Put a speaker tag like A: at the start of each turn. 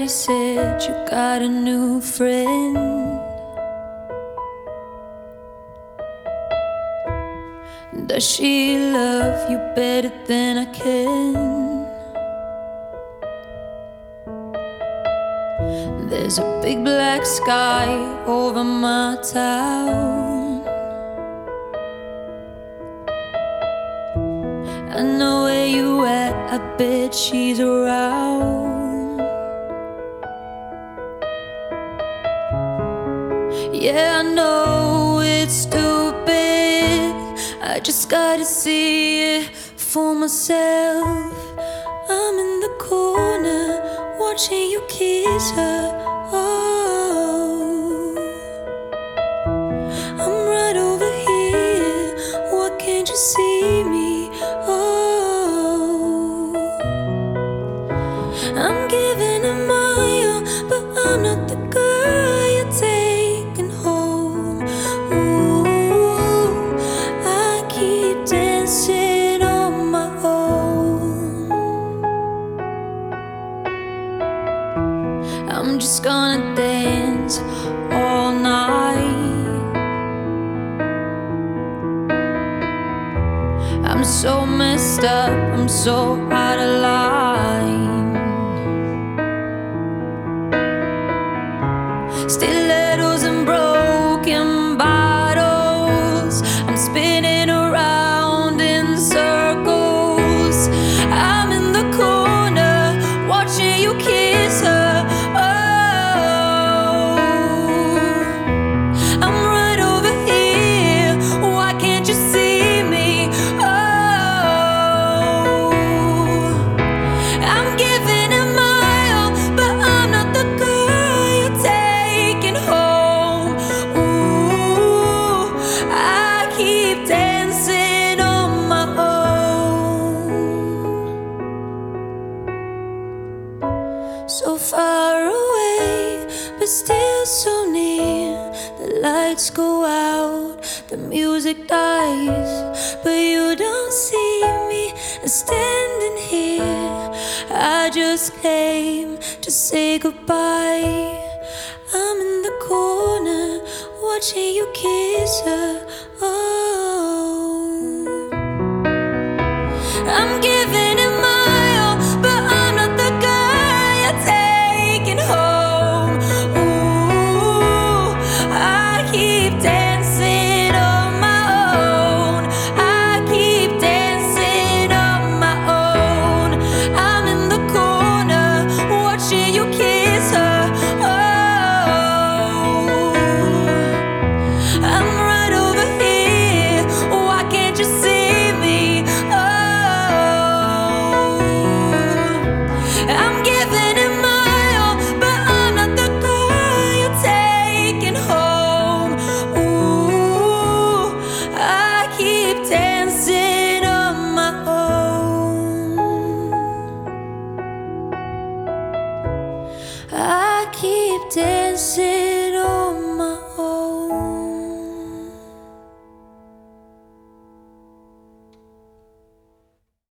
A: Somebody said you got a new friend. Does she love you better than I can? There's a big black sky over my town. I know where you at, I bet she's around. Yeah, I know it's stupid, I just gotta see it for myself. I'm in the corner watching you kiss her. Oh, I'm right over here, why can't you see me? Oh, I'm giving it my all, but I'm not the girl you're taking home. Ooh, I keep dancing on my own. I'm just gonna dance all night. I'm so messed up, I'm so out of line. Stilettos and broken bottles, I'm spinning around in circles. I'm in the corner watching you kiss her. Oh, I'm right over here, why can't you see me? Oh, I'm giving it my all, but I'm not the girl you're taking home. Ooh, I keep dancing on my own. So far away, but still so near. The lights go out, the music dies, but you don't see me standing here. I just came to say goodbye. I'm in the corner watching you kiss her. Oh, I'm giving it my all, but I'm not the girl you're taking home. Ooh, I keep dancing on my own. I keep dancing on my own. I'm in the corner watching you kiss her. Oh, I'm right over here, why can't you see me? Oh, I'm giving it my all, but I'm not the girl you're taking home. Ooh, I keep dancing on my own. I keep dancing